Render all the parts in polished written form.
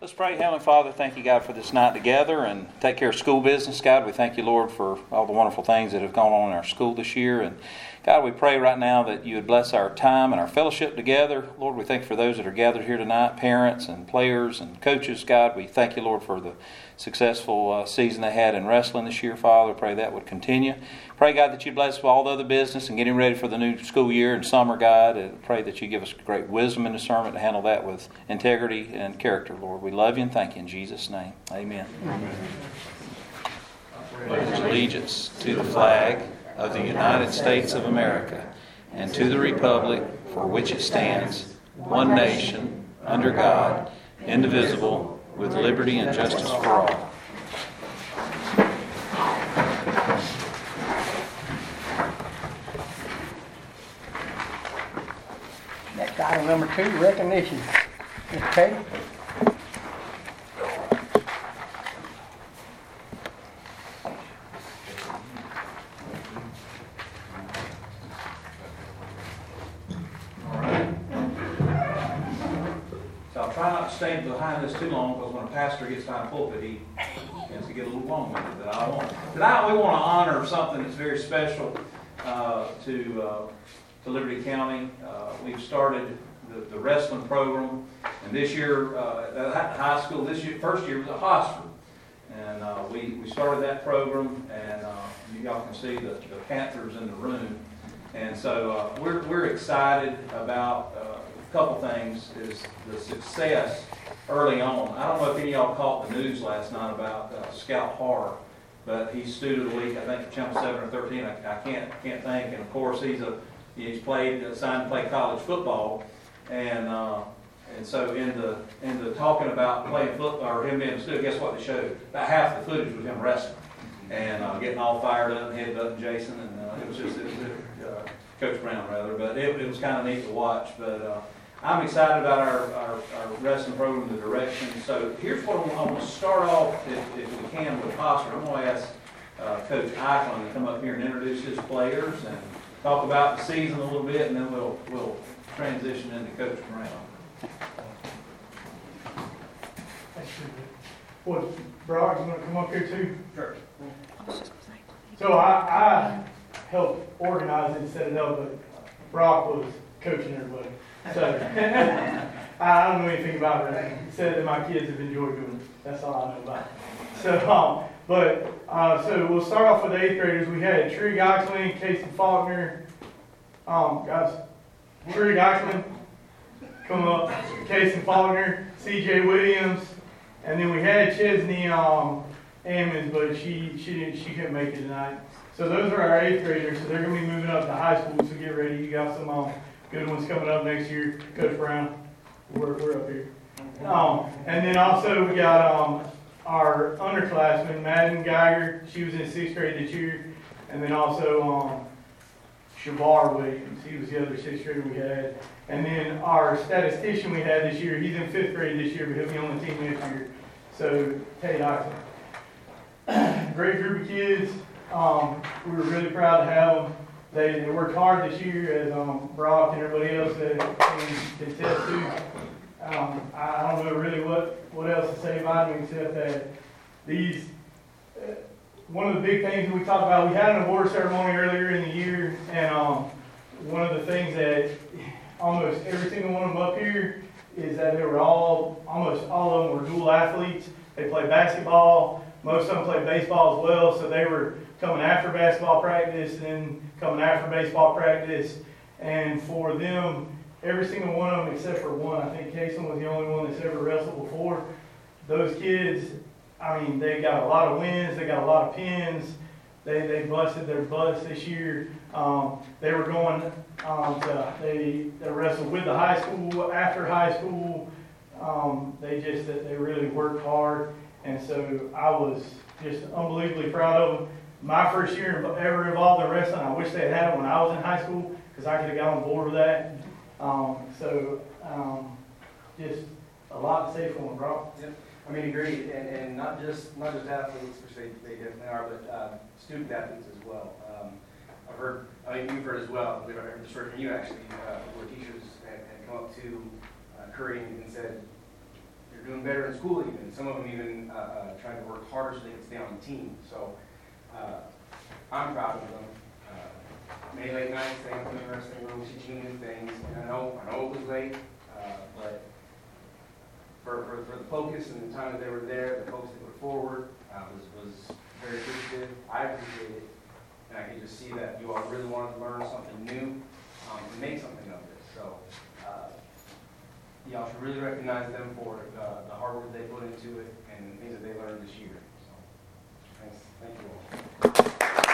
Let's pray. Heavenly Father, thank you, God, for this night together and take care of school business, God. We thank you, Lord, for all the wonderful things that have gone on in our school this year. And God, we pray right now that you would bless our time and our fellowship together. Lord, we thank you for those that are gathered here tonight, parents and players and coaches. God, we thank you, Lord, for the successful season they had in wrestling this year, Father. Pray that would continue. Pray, God, that you bless all the other business and getting ready for the new school year and summer, God. And pray that you give us great wisdom and discernment to handle that with integrity and character, Lord. We love you and thank you in Jesus' name. Amen. Amen. Pledge allegiance to the flag of the United States of America and to the republic for which it stands, one nation, under God, indivisible, with liberty and justice for all. Next item number 2, recognition. Mr. Katie. So I'll try not to stay behind this too long, because when a pastor gets behind the pulpit, he tends to get a little long-winded. Tonight we want to honor something that's very special to Liberty County. We've started the wrestling program, and this year at high school, first year was at Hosford, and we started that program, and y'all can see the Panthers in the room, and so we're excited about a couple things. Is the success early on. I don't know if any of y'all caught the news last night about Scout Hart, but he's student of the week, I think, for Channel 7 or 13. I can't think. And of course, he's signed to play college football, and so in the talking about playing football or him being a student, guess what they showed? About half the footage was him wrestling and getting all fired up and headbutting Jason, and it was Coach Brown rather, but it was kind of neat to watch. But I'm excited about our wrestling program, the direction. So here's what I want to start off, if we can, with Hosford. I'm going to ask Coach Eichlin to come up here and introduce his players and talk about the season a little bit, and then we'll transition into Coach Brown. Thanks. What, Brock, you want to come up here too? Sure. So I helped organize it and set it up, but Brock was coaching everybody. So I don't know anything about it. He said that my kids have enjoyed doing it. That's all I know about it. So, so we'll start off with the 8th graders. We had Trey Eichlin, Casey Faulkner. Guys, Trey Eichlin, come up. Casey Faulkner, C.J. Williams, and then we had Chesney Ammons, but she couldn't make it tonight. So those are our 8th graders. So they're going to be moving up to high school. So get ready. You got some good ones coming up next year. Coach Brown, we're up here. And then also we got our underclassman, Madden Geiger. She was in 6th grade this year. And then also Shavar Williams. He was the other 6th grader we had. And then our statistician we had this year, he's in 5th grade this year, but he'll be on the team next year. So Tate Eichlin. Great group of kids. We were really proud to have them. They worked hard this year, as Brock and everybody else can attest to. I don't know really what else to say about them except that these. One of the big things that we talked about, we had an award ceremony earlier in the year, and one of the things that almost every single one of them up here is that they were almost all of them were dual athletes. They played basketball. Most of them played baseball as well, so they were coming after basketball practice and then coming after baseball practice. And for them, every single one of them except for one, I think Kason was the only one that's ever wrestled before. Those kids, I mean, they got a lot of wins, they got a lot of pins. They busted their butts this year. They were going they wrestled with the high school, after high school. They really worked hard. And so I was just unbelievably proud of them. My first year ever involved in wrestling, I wish they had it when I was in high school, because I could have got on board with that. Just a lot to say for them, Brock. Yep. I mean, agreed, and not just athletes, which they definitely are, but student athletes as well. You've heard as well. I heard this word from you actually, where teachers had come up to Curry and said, "You're doing better in school even. Some of them even trying to work harder so they can stay on the team. So I'm proud of them. Many late nights, staying up in the wrestling room, teaching new things. And I know it was late, but for the focus and the time that they were there, the focus they put forward was very appreciative. I appreciate it. And I can just see that you all really wanted to learn something new and make something of this. So y'all should really recognize them for the hard work they put into it and things that they learned this year. So thanks. Thank you all.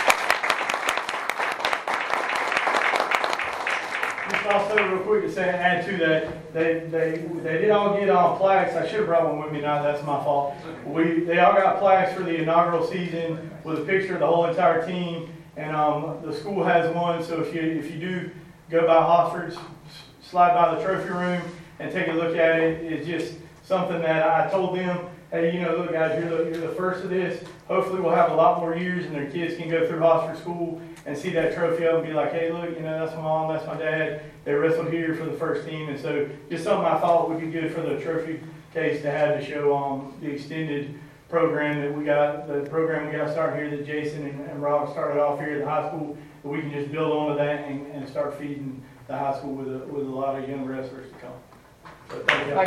Just also real quick to say, add to that, they did all get plaques. I should have brought one with me now, that's my fault. They all got plaques for the inaugural season with a picture of the whole entire team. And the school has one, so if you do go by Hosford, slide by the trophy room and take a look at it. It's just something that I told them, hey, look guys, you're the first of this. Hopefully we'll have a lot more years and their kids can go through Hosford School and see that trophy up and be like, hey, look, that's my mom, that's my dad. They wrestled here for the first team. And so just something I thought would be good for the trophy case to have to show the extended program that we got, the program we got started here that Jason and Rob started off here at the high school, that we can just build onto that and start feeding the high school with a lot of young wrestlers to come. So thank you.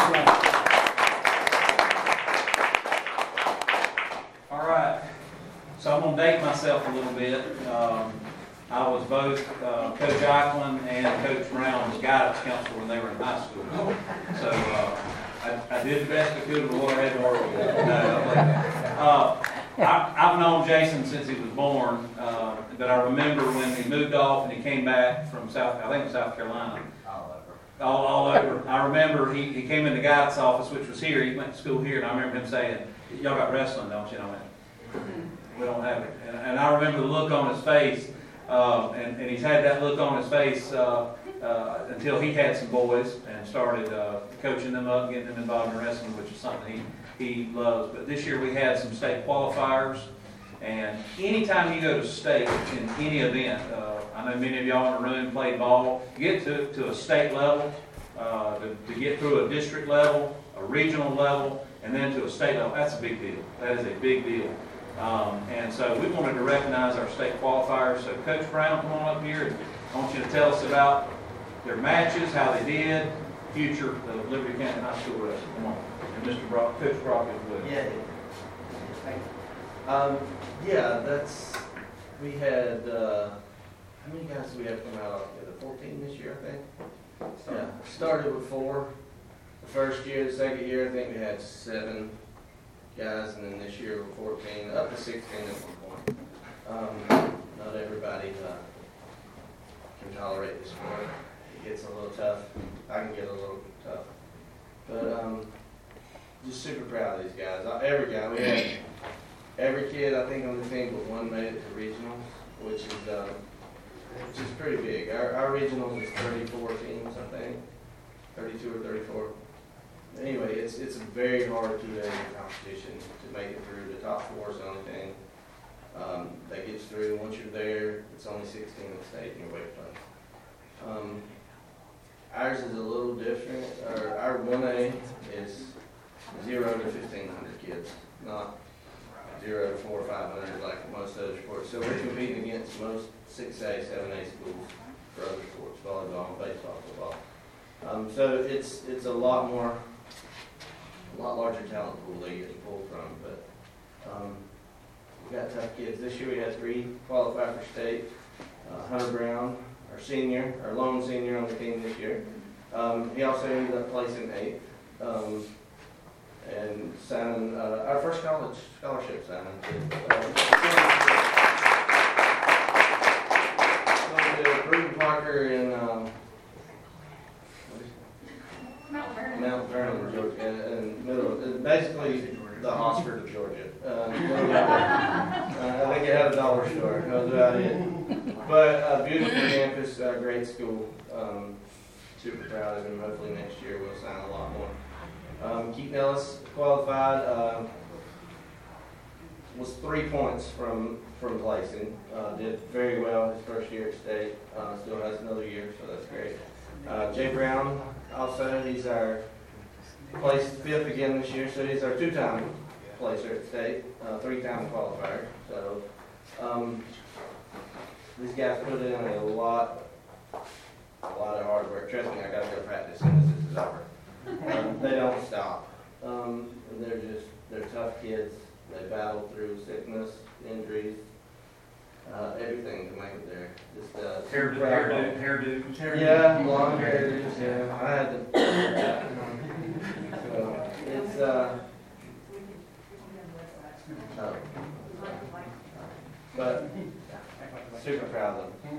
All right, so I'm going to date myself a little bit. I was both Coach Eichlin and Coach Brown's guidance counselor when they were in high school. So I did the best I could with what I had to work with. I've known Jason since he was born, but I remember when he moved off and he came back from South Carolina. All over. I remember he came in the guidance office, which was here. He went to school here, and I remember him saying, y'all got wrestling, don't you? And I went, we don't have it. And I remember the look on his face, and he's had that look on his face until he had some boys and started coaching them up, getting them involved in wrestling, which is something he loves. But this year we had some state qualifiers, and anytime you go to state in any event, I know many of y'all in the room played ball, to get to a state level, to get through a district level, a regional level, and then to a state level, that's a big deal. That is a big deal. And so we wanted to recognize our state qualifiers. So Coach Brown, come on up here. I want you to tell us about their matches, how they did, future of Liberty County High School wrestling. Come on. And Mr. Brock, Coach Brock as well. Yeah. Thank you. We had, how many guys do we have come out? 14 this year, I think. Yeah, started with 4. The first year, the second year, I think we had 7 guys, and then this year we're 14, up to 16 at one point. Not everybody can tolerate the sport. It gets a little tough. I can get a little tough. But just super proud of these guys. Every guy, we had every kid I think on the team but one made it to regionals, which is pretty big. Our regionals is 34 teams, I think, 32 or 34. Anyway, it's a very hard 2-day competition to make it through. The top 4 is the only thing that gets through. Once you're there, it's only 16 in the state in your weight class. Ours is a little different. Our 1A is 0 to 1,500 kids, not 0 to 400 or 500 like most other sports. So we're competing against most 6A, 7A schools for other sports, volleyball, baseball, football. So it's a lot larger talent pool they get to pull from. But we got tough kids. This year we had 3 qualify for state. Hunter Brown, our lone senior on the team this year. He also ended up placing 8th. And signing our first college scholarship signing. Bruton Parker in Mount Vernon, Georgia, in middle, basically the Hosford of Georgia. I think it had a dollar store. That was about it. But a beautiful campus, great school. Super proud of him. Hopefully next year we'll sign a lot more. Keaton Ellis qualified. Was 3 points from placing. Did very well his first year at state. Still has another year, so that's great. Jay Brown also, he's our placed fifth again this year, so he's our two-time placer at state, three-time qualifier. So these guys put in a lot of hard work. Trust me, I gotta go practice as soon as this is over. They don't stop. And they're tough kids. They battle through sickness, injuries, everything to make it there. Just Hairdo. yeah, blonde hairdos. Yeah, I had to. So it's but super proud of them.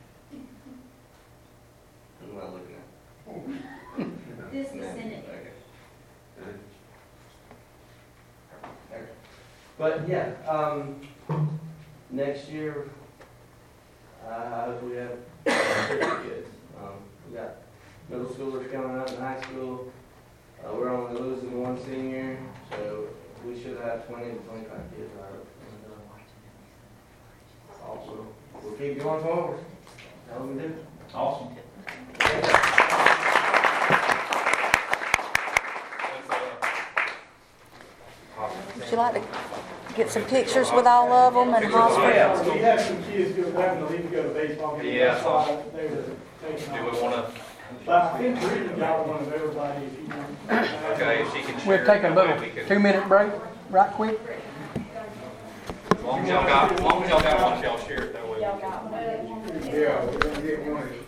Who am I looking at? This vicinity. Okay. But yeah, next year, I hope we have 50 kids. We got middle schoolers coming up in high school. We're only losing one senior, so we should have 20 to 25 kids out of it. And, also, we'll keep going forward. That's what we do. Awesome. Would you like to get some pictures with all of them and hospital? Yeah, we had some kids go, having to leave to go to baseball games. Yeah. That's why they were taking Do we off. want But I think Brittany got one of everybody if you want. to, okay, if she can share. We'll take a it, little we can- 2-minute break, right quick. As long as y'all got one, y'all share it that way. Y'all got one? Yeah, we're gonna get one.